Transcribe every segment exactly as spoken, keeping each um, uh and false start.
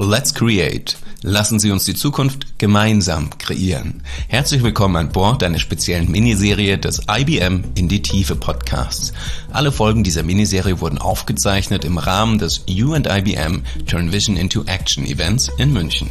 Let's create. Lassen Sie uns die Zukunft gemeinsam kreieren. Herzlich willkommen an Bord einer speziellen Miniserie des I B M in die Tiefe Podcasts. Alle Folgen dieser Miniserie wurden aufgezeichnet im Rahmen des You and I B M Turn Vision into Action Events in München.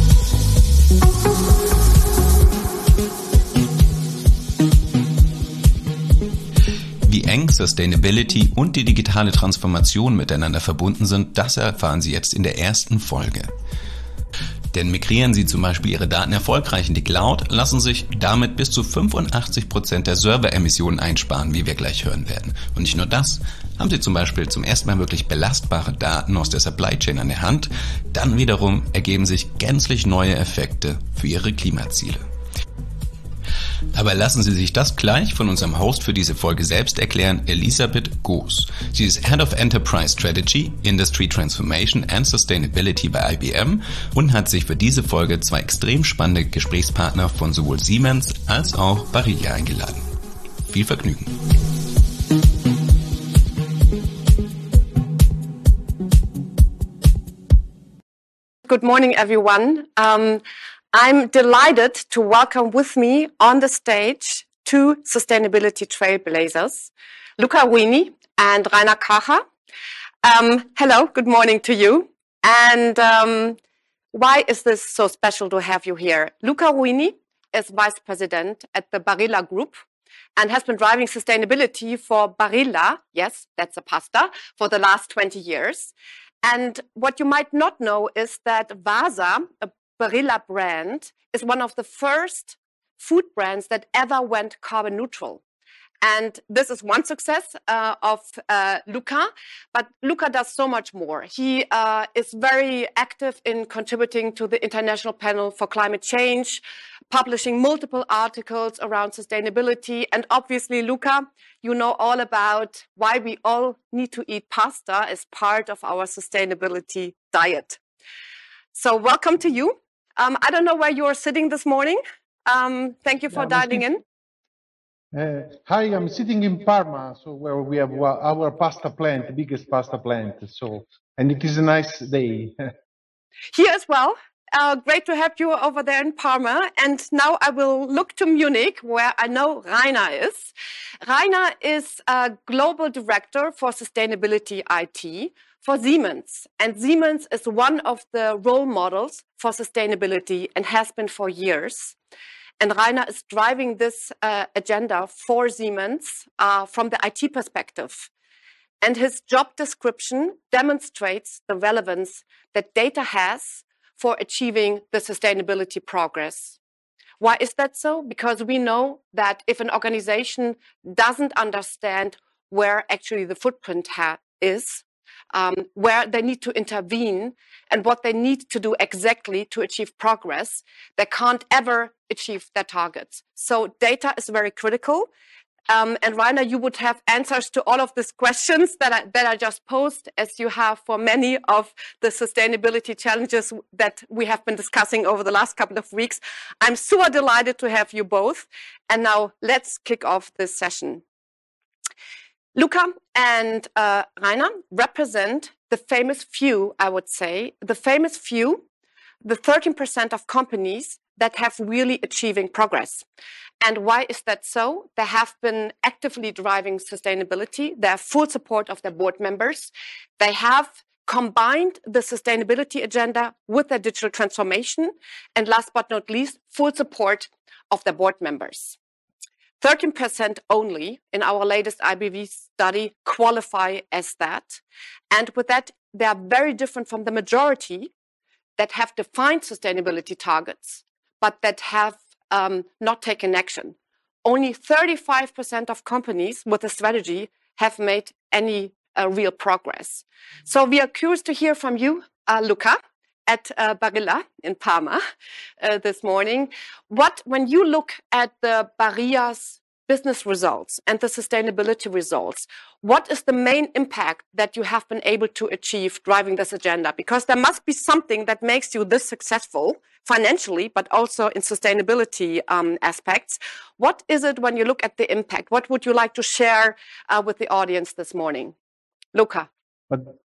Wie eng Sustainability und die digitale Transformation miteinander verbunden sind, das erfahren Sie jetzt in der ersten Folge. Denn migrieren Sie zum Beispiel Ihre Daten erfolgreich in die Cloud, lassen sich damit bis zu fünfundachtzig Prozent der Serveremissionen einsparen, wie wir gleich hören werden. Und nicht nur das, haben Sie zum Beispiel zum ersten Mal wirklich belastbare Daten aus der Supply Chain an der Hand, dann wiederum ergeben sich gänzlich neue Effekte für Ihre Klimaziele. Aber lassen Sie sich das gleich von unserem Host für diese Folge selbst erklären, Elisabeth Goos. Sie ist Head of Enterprise Strategy, Industry Transformation and Sustainability bei I B M und hat sich für diese Folge zwei extrem spannende Gesprächspartner von sowohl Siemens als auch Barilla eingeladen. Viel Vergnügen! Good morning, everyone. Um, I'm delighted to welcome with me on the stage two sustainability trailblazers, Luca Guini and Rainer Kracher. Um, hello, good morning to you. And um, why is this so special to have you here? Luca Guini is vice president at the Barilla Group and has been driving sustainability for Barilla, yes, that's a pasta, for the last twenty years. And what you might not know is that Vasa, a Barilla brand, is one of the first food brands that ever went carbon neutral. And this is one success uh, of uh, Luca, but Luca does so much more. He uh, is very active in contributing to the International Panel for Climate Change, publishing multiple articles around sustainability. And obviously, Luca, you know all about why we all need to eat pasta as part of our sustainability diet. So welcome to you. Um, I don't know where you are sitting this morning. Um, thank you for yeah, dialing in. Uh, hi, I'm sitting in Parma, so where we have our pasta plant, the biggest pasta plant. So, and it is a nice day. Here as well. Uh, great to have you over there in Parma. And now I will look to Munich, where I know Rainer is. Rainer is a global director for sustainability I T for Siemens. And Siemens is one of the role models for sustainability and has been for years. And Rainer is driving this uh, agenda for Siemens uh, from the I T perspective. And his job description demonstrates the relevance that data has for achieving the sustainability progress. Why is that so? Because we know that if an organization doesn't understand where actually the footprint ha- is, um, where they need to intervene, and what they need to do exactly to achieve progress, they can't ever achieve their targets. So data is very critical. Um, and Rainer, you would have answers to all of these questions that I, that I just posed, as you have for many of the sustainability challenges that we have been discussing over the last couple of weeks. I'm super delighted to have you both. And now let's kick off this session. Luca and uh, Rainer represent the famous few, I would say, the famous few, the thirteen percent of companies that have really achieving progress. And why is that so? They have been actively driving sustainability. They have full support of their board members. They have combined the sustainability agenda with their digital transformation. And last but not least, full support of their board members. thirteen percent only in our latest I B V study qualify as that. And with that, they are very different from the majority that have defined sustainability targets, but that have um, not taken action. Only thirty-five percent of companies with a strategy have made any uh, real progress. So we are curious to hear from you, uh, Luca, at uh, Barilla in Parma uh, this morning. What, when you look at the Barilla's business results and the sustainability results, what is the main impact that you have been able to achieve driving this agenda? Because there must be something that makes you this successful financially, but also in sustainability um, aspects. What is it when you look at the impact? What would you like to share uh, with the audience this morning? Luca. But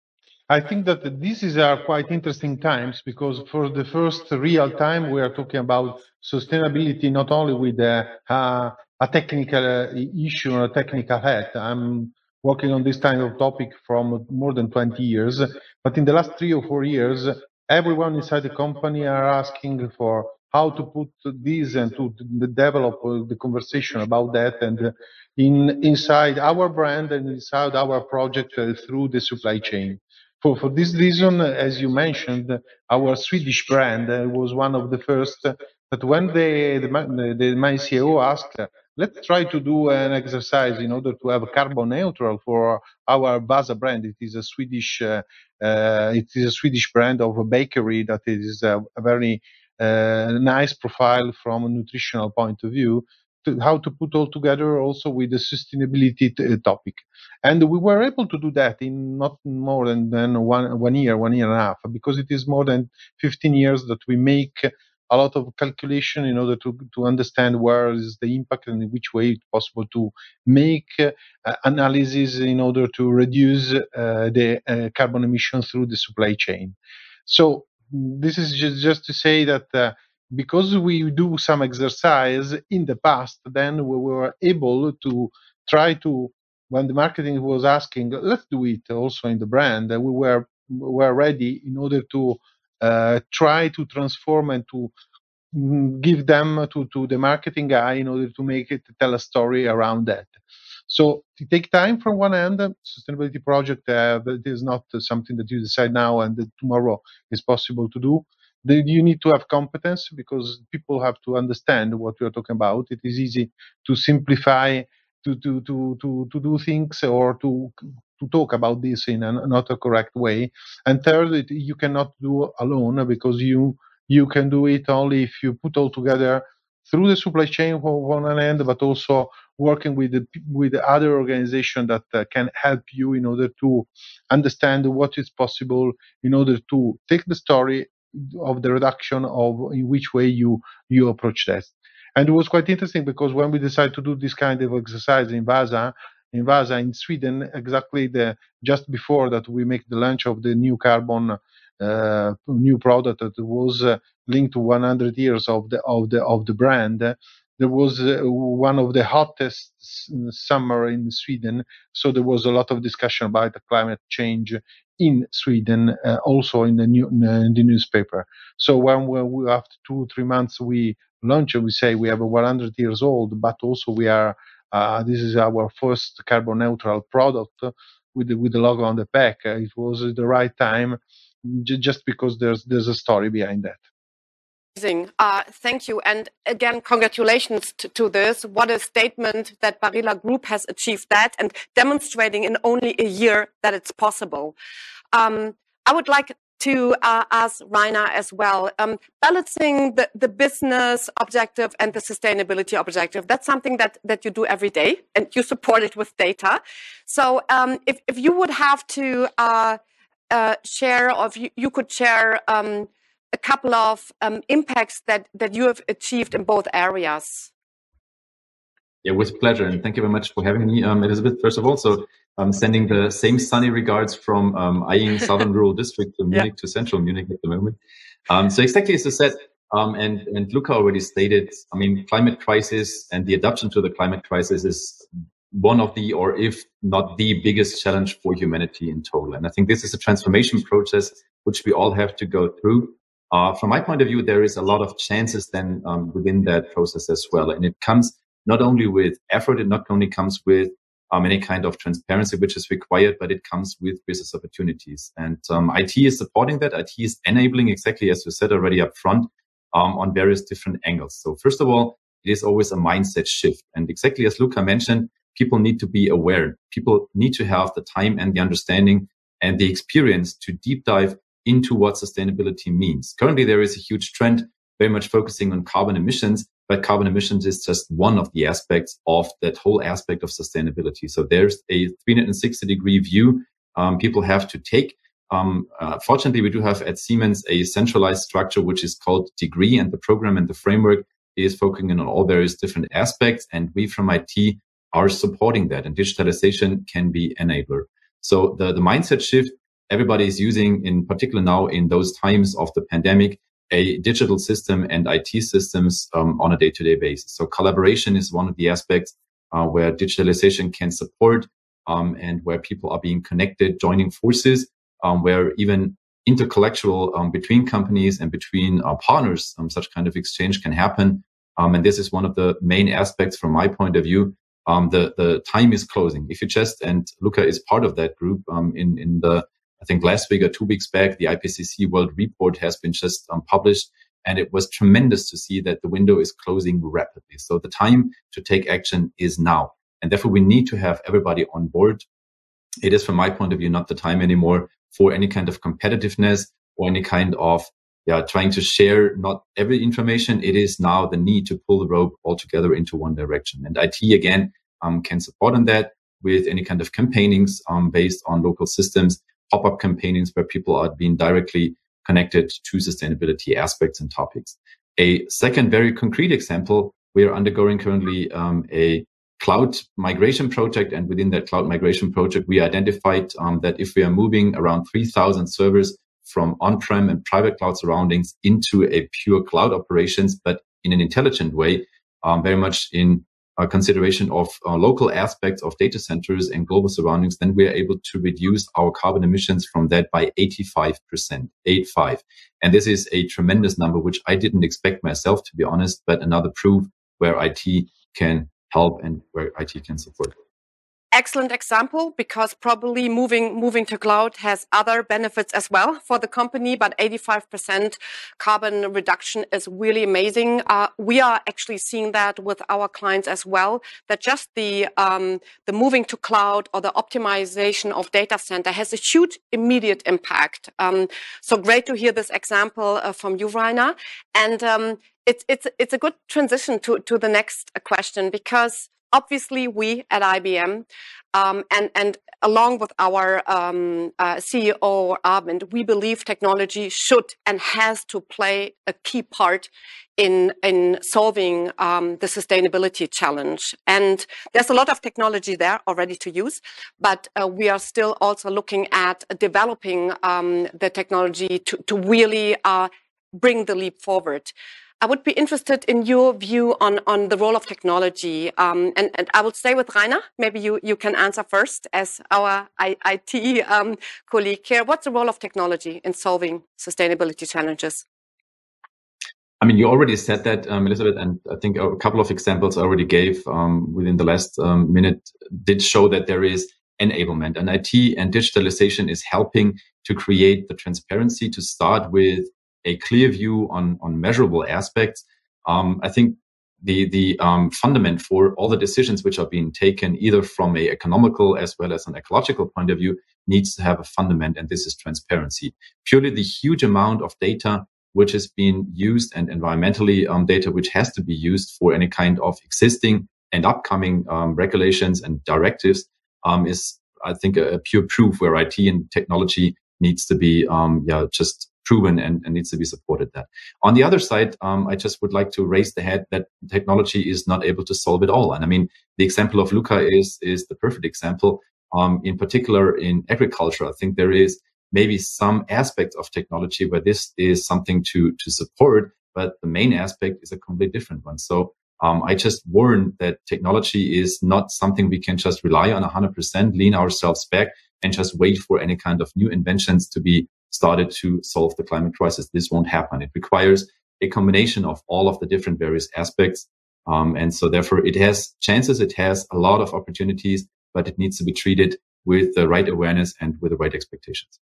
I think that this is are quite interesting times because for the first real time we are talking about sustainability not only with a, a, a technical uh, issue or a technical hat. I'm working on this kind of topic from more than twenty years, but in the last three or four years, everyone inside the company are asking for how to put this and to develop the conversation about that and in inside our brand and inside our project uh, through the supply chain. For, for this reason, as you mentioned, our Swedish brand uh, was one of the first. Uh, but when the, the, the my C E O asked, uh, let's try to do an exercise in order to have carbon neutral for our Vasa brand. It is a Swedish, uh, uh, it is a Swedish brand of a bakery that is a, a very uh, nice profile from a nutritional point of view. To, how to put all together also with the sustainability t- topic. And we were able to do that in not more than, than one, one year, one year and a half, because it is more than fifteen years that we make a lot of calculation in order to, to understand where is the impact and in which way it's possible to make uh, analysis in order to reduce uh, the uh, carbon emissions through the supply chain. So this is just, just to say that uh, because we do some exercise in the past, then we were able to try to, when the marketing was asking, let's do it also in the brand, we were were ready in order to uh, try to transform and to give them to, to the marketing guy in order to make it tell a story around that. So it takes time from one end. Sustainability project uh, that is not something that you decide now and that tomorrow is possible to do. Then you need to have competence because people have to understand what we are talking about. It is easy to simplify, to to to to, to do things or to to talk about this in a not a correct way. And third, it, you cannot do alone because you you can do it only if you put all together through the supply chain on one end, but also working with the, with the other organization that uh, can help you in order to understand what is possible, in order to take the story of the reduction of in which way you you approach that. And it was quite interesting because when we decided to do this kind of exercise in Vasa, in Vasa in Sweden, exactly the just before that we make the launch of the new carbon uh, new product that was uh, linked to one hundred years of the of the of the brand. Uh, there was uh, one of the hottest summer in Sweden, so there was a lot of discussion about the climate change in Sweden, uh, also in the new in the newspaper. So when we, after two three months we launch, we say we have a one hundred years old, but also we are uh, this is our first carbon neutral product with the, with the logo on the pack. Uh, it was the right time, j- just because there's there's a story behind that. Uh, thank you. And again, congratulations to, to this. What a statement that Barilla Group has achieved that and demonstrating in only a year that it's possible. Um, I would like to uh, ask Rainer as well, um, balancing the, the business objective and the sustainability objective. That's something that, that you do every day and you support it with data. So um, if, if you would have to uh, uh, share, or if you, you could share um, a couple of um, impacts that, that you have achieved in both areas. Yeah, with pleasure. And thank you very much for having me, um, Elizabeth, first of all. So I'm sending the same sunny regards from um, Eying Southern Rural District to Munich yeah. to Central Munich at the moment. Um, so exactly as you said, um, and, and Luca already stated, I mean, climate crisis and the adaptation to the climate crisis is one of the, or if not the biggest challenge for humanity in total. And I think this is a transformation process which we all have to go through. Uh, from my point of view, there is a lot of chances then um, within that process as well. And it comes not only with effort, it not only comes with um, any kind of transparency which is required, but it comes with business opportunities. And um, I T is supporting that. I T is enabling, exactly as you said already up front, um, on various different angles. So first of all, it is always a mindset shift. And exactly as Luca mentioned, people need to be aware. People need to have the time and the understanding and the experience to deep dive into what sustainability means. Currently, there is a huge trend very much focusing on carbon emissions, but carbon emissions is just one of the aspects of that whole aspect of sustainability. So there's a three hundred sixty degree view um, people have to take. Um, uh, fortunately, we do have at Siemens a centralized structure, which is called Degree, and the program and the framework is focusing on all various different aspects. And we from I T are supporting that, and digitalization can be enabler. So the, the mindset shift everybody is using, in particular now in those times of the pandemic, a digital system and I T systems um, on a day-to-day basis. So collaboration is one of the aspects uh, where digitalization can support um, and where people are being connected, joining forces, um, where even intercollectual um, between companies and between uh, partners, um, such kind of exchange can happen. Um, and this is one of the main aspects from my point of view. Um, the, the time is closing. If you just, and Luca is part of that group, um, in, in the, I think last week or two weeks back, the I P C C World Report has been just um, published, and it was tremendous to see that the window is closing rapidly. So the time to take action is now. And therefore we need to have everybody on board. It is, from my point of view, not the time anymore for any kind of competitiveness or any kind of yeah, trying to share not every information. It is now the need to pull the rope all together into one direction. And I T, again, um, can support on that with any kind of campaignings um, based on local systems, pop-up campaignings where people are being directly connected to sustainability aspects and topics. A second very concrete example, we are undergoing currently um, a cloud migration project. And within that cloud migration project, we identified um, that if we are moving around three thousand servers from on-prem and private cloud surroundings into a pure cloud operations, but in an intelligent way, um, very much in uh, consideration of uh, local aspects of data centers and global surroundings, then we are able to reduce our carbon emissions from that by eighty-five percent, eight five. And this is a tremendous number, which I didn't expect myself, to be honest, but another proof where I T can help and where I T can support. Excellent example, because probably moving moving to cloud has other benefits as well for the company, but eighty-five percent carbon reduction is really amazing. Uh, we are actually seeing that with our clients as well, that just the um, the moving to cloud or the optimization of data center has a huge immediate impact. Um, so great to hear this example uh, from you, Rainer. And um, it's it's it's a good transition to to the next question, because obviously, we at I B M, um, and, and along with our um, uh, C E O, Arvind, we believe technology should and has to play a key part in, in solving um, the sustainability challenge. And there's a lot of technology there already to use, but uh, we are still also looking at developing um, the technology to, to really uh, bring the leap forward. I would be interested in your view on, on the role of technology. Um, and, and I will stay with Rainer. Maybe you, you can answer first as our I, IT um, colleague here. What's the role of technology in solving sustainability challenges? I mean, you already said that, um, Elizabeth, and I think a couple of examples I already gave um, within the last um, minute did show that there is enablement. And I T and digitalization is helping to create the transparency to start with a clear view on, on measurable aspects. Um, I think the, the um, fundament for all the decisions which are being taken, either from a economical as well as an ecological point of view, needs to have a fundament, and this is transparency. Purely the huge amount of data which is being used, and environmentally um, data which has to be used for any kind of existing and upcoming um, regulations and directives um, is, I think, a, a pure proof where I T and technology needs to be um, yeah, just proven and, and needs to be supported. That on the other side, um, I just would like to raise the head that technology is not able to solve it all. And I mean, the example of Luca is is the perfect example. Um, in particular, in agriculture, I think there is maybe some aspect of technology where this is something to to support, but the main aspect is a completely different one. So um, I just warn that technology is not something we can just rely on one hundred percent, lean ourselves back, and just wait for any kind of new inventions to be started to solve the climate crisis. This won't happen. It requires a combination of all of the different various aspects. Um, and so therefore it has chances, it has a lot of opportunities, but it needs to be treated with the right awareness and with the right expectations.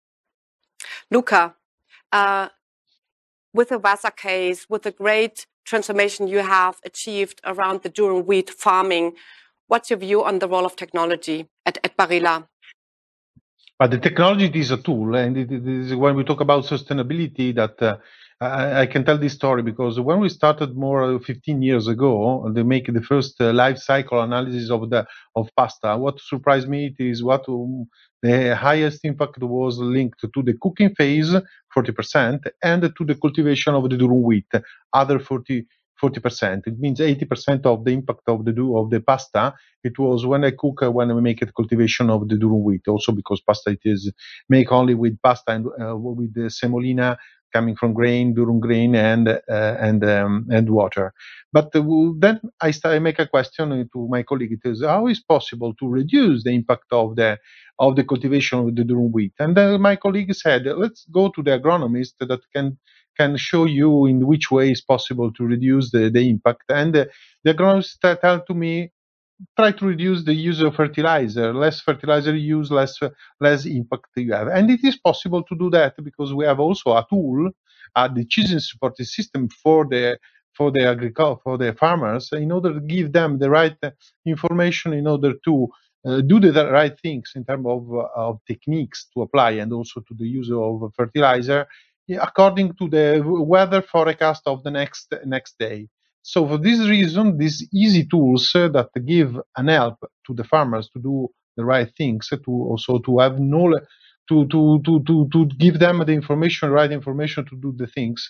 Luca, uh, with the Waza case, with the great transformation you have achieved around the durum wheat farming, what's your view on the role of technology at, at Barilla? But the technology is a tool, and it is when we talk about sustainability that uh, I, I can tell this story, because when we started more fifteen years ago, they make the first uh, life cycle analysis of the of pasta. What surprised me is what um, the highest impact was linked to the cooking phase, forty percent, and to the cultivation of the durum wheat, other forty forty percent. It means eighty percent of the impact of the do of the pasta. It was when I cook, uh, when we make it cultivation of the durum wheat. Also because pasta it is make only with pasta and uh, with the semolina coming from grain, durum grain, and uh, and um, and water. But uh, then I start, I make a question to my colleague. It is how is possible to reduce the impact of the of the cultivation of the durum wheat? And then my colleague said, let's go to the agronomist that can can show you in which way is possible to reduce the, the impact. And uh, the agronomist tell to me, try to reduce the use of fertilizer. Less fertilizer you use, less less impact you have. And it is possible to do that because we have also a tool, a decision supporting system for the for the agriculture, for the farmers, in order to give them the right information in order to uh, do the right things in terms of, uh, of techniques to apply and also to the use of fertilizer according to the weather forecast of the next next day. So for this reason, these easy tools uh, that give an help to the farmers to do the right things, uh, to also to have knowledge, to, to, to, to, to give them the information, right information to do the things.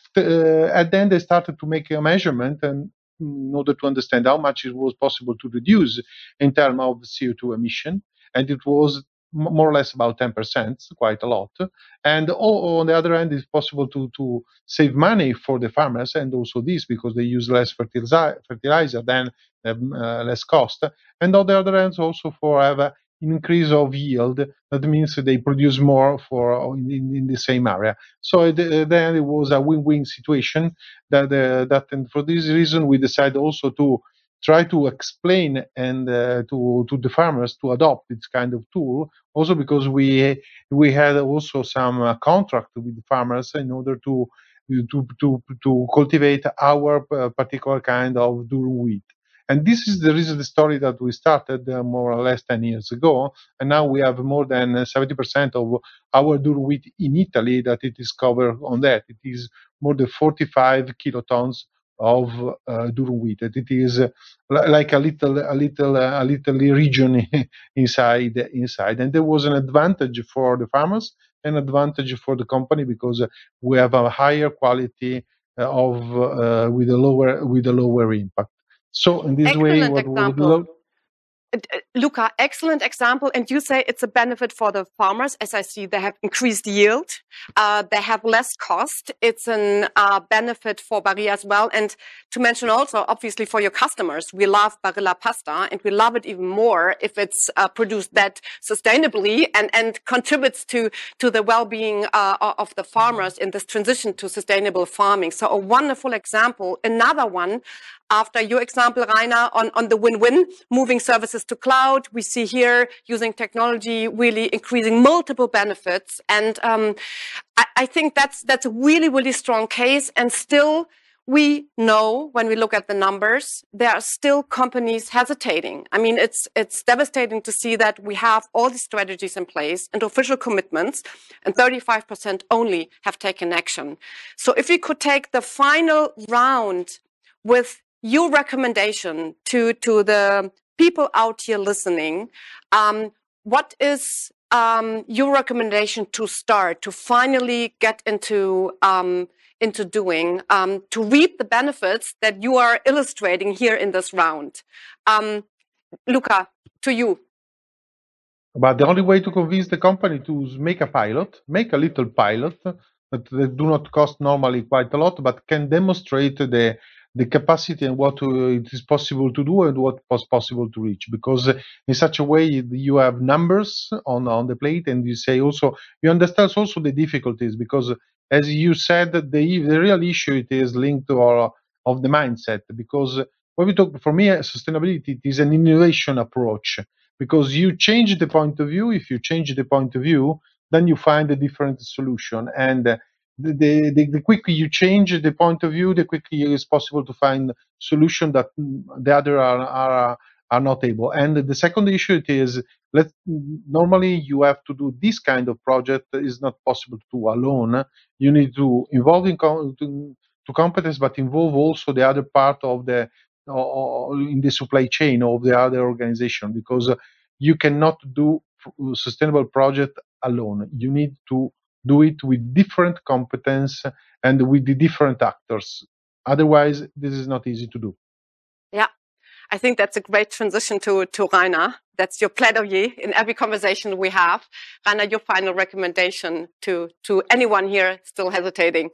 Uh, and then they started to make a measurement and in order to understand how much it was possible to reduce in terms of C O two emission. And it was more or less about ten percent, quite a lot. And all, on the other hand, it's possible to, to save money for the farmers and also this because they use less fertilizer, fertilizer then um, uh, less cost. And on the other hand, also for have an increase of yield. That means they produce more for in, in the same area. So it, uh, then it was a win-win situation that, uh, that and for this reason, we decided also to try to explain and uh, to to the farmers to adopt this kind of tool. Also because we we had also some uh, contract with the farmers in order to to to to cultivate our uh, particular kind of durum wheat. And this is the reason the story that we started uh, more or less ten years ago. And now we have more than seventy percent of our durum wheat in Italy that it is covered on that. It is more than forty-five kilotons of uh, durum wheat. It is uh, like a little, a little, uh, a little region inside, inside. And there was an advantage for the farmers, an advantage for the company because we have a higher quality uh, of uh, with a lower with a lower impact. So in this Excellent way, what example. would Luca, excellent example. And you say it's a benefit for the farmers. As I see, they have increased yield. Uh, they have less cost. It's a uh, benefit for Barilla as well. And to mention also, obviously, for your customers, we love Barilla pasta and we love it even more if it's uh, produced that sustainably and, and contributes to, to the well-being uh, of the farmers in this transition to sustainable farming. So a wonderful example. Another one, after your example, Rainer, on, on the win-win, moving services to cloud, we see here using technology really increasing multiple benefits. And um, I, I think that's that's a really, really strong case. And still, we know when we look at the numbers, there are still companies hesitating. I mean, it's it's devastating to see that we have all these strategies in place and official commitments, and thirty-five percent only have taken action. So if we could take the final round with your recommendation to, to the people out here listening, um, what is um, your recommendation to start, to finally get into um, into doing, um, to reap the benefits that you are illustrating here in this round? Um, Luca, to you. But the only way to convince the company to make a pilot, make a little pilot that they do not cost normally quite a lot, but can demonstrate the the capacity and what uh, it is possible to do and what was possible to reach. Because uh, in such a way you have numbers on on the plate, and you say also you understand also the difficulties. Because as you said, the the real issue it is linked to our of the mindset. Because when we talk, for me, sustainability it is an innovation approach. Because you change the point of view. If you change the point of view, then you find a different solution. And uh, The, the, the quicker you change the point of view, the quicker it is possible to find solution that the other are, are are not able. And the second issue it is, let normally you have to do this kind of project is not possible to do alone. You need to involve in to, to competence, but involve also the other part of the uh, in the supply chain of the other organization, because you cannot do sustainable project alone. You need to do it with different competence and with the different actors. Otherwise, this is not easy to do. Yeah, I think that's a great transition to, to Rainer. That's your plaidoyer in every conversation we have. Rainer, your final recommendation to, to anyone here still hesitating.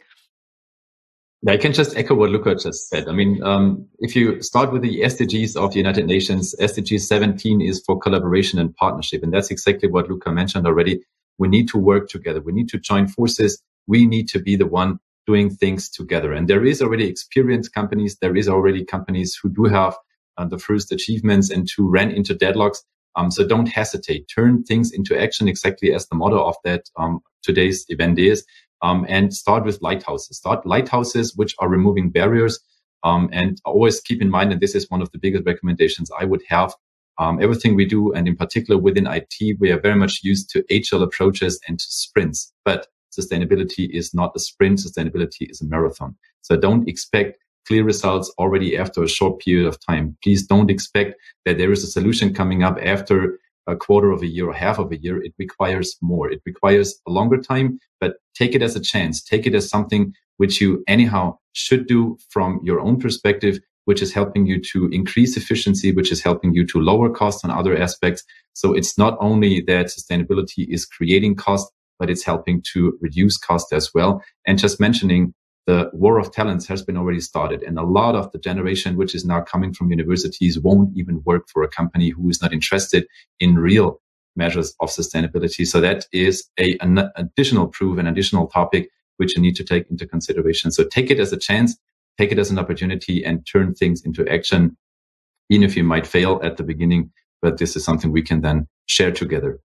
Yeah, I can just echo what Luca just said. I mean, um, if you start with the S D Gs of the United Nations, S D G seventeen is for collaboration and partnership. And that's exactly what Luca mentioned already. We need to work together. We need to join forces. We need to be the one doing things together. And there is already experienced companies. There is already companies who do have uh, the first achievements and who ran into deadlocks. Um, so don't hesitate. Turn things into action, exactly as the motto of that um, today's event is. Um, and start with lighthouses. Start lighthouses which are removing barriers. Um, and always keep in mind, and this is one of the biggest recommendations I would have, um, everything we do, and in particular within I T, we are very much used to agile approaches and to sprints. But sustainability is not a sprint. Sustainability is a marathon. So don't expect clear results already after a short period of time. Please don't expect that there is a solution coming up after a quarter of a year or half of a year. It requires more. It requires a longer time, but take it as a chance. Take it as something which you anyhow should do from your own perspective, which is helping you to increase efficiency, which is helping you to lower costs on other aspects. So it's not only that sustainability is creating cost, but it's helping to reduce cost as well. And just mentioning, the war of talents has been already started. And a lot of the generation which is now coming from universities won't even work for a company who is not interested in real measures of sustainability. So that is a, an additional proof, an additional topic which you need to take into consideration. So take it as a chance, take it as an opportunity, and turn things into action, even if you might fail at the beginning. But this is something we can then share together.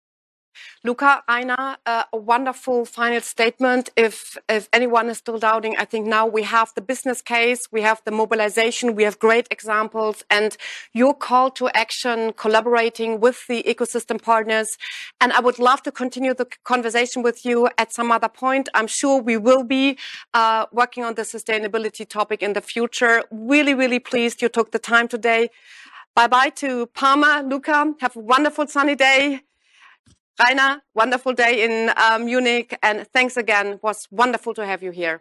Luca, Rainer, uh, a wonderful final statement. If, if anyone is still doubting, I think now we have the business case, we have the mobilization, we have great examples, and your call to action, collaborating with the ecosystem partners. And I would love to continue the conversation with you at some other point. I'm sure we will be uh, working on the sustainability topic in the future. Really, really pleased you took the time today. Bye-bye to Parma. Luca, have a wonderful sunny day. Rainer, wonderful day in uh, Munich, and thanks again. It was wonderful to have you here.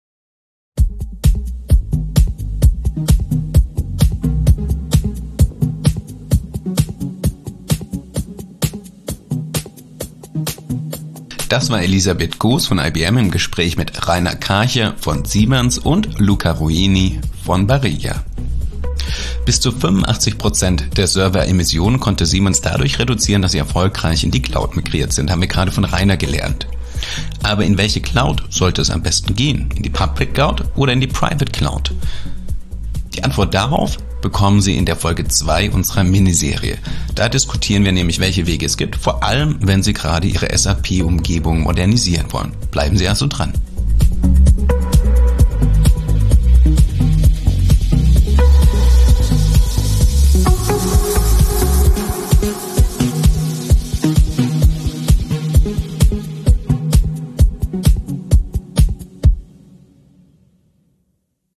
Das war Elisabeth Goos von I B M im Gespräch mit Rainer Karcher von Siemens und Luca Ruini von Barilla. Bis zu fünfundachtzig Prozent der Serveremissionen konnte Siemens dadurch reduzieren, dass sie erfolgreich in die Cloud migriert sind, haben wir gerade von Rainer gelernt. Aber in welche Cloud sollte es am besten gehen? In die Public Cloud oder in die Private Cloud? Die Antwort darauf bekommen Sie in der Folge zwei unserer Miniserie. Da diskutieren wir nämlich, welche Wege es gibt, vor allem wenn Sie gerade Ihre S A P-Umgebung modernisieren wollen. Bleiben Sie also dran.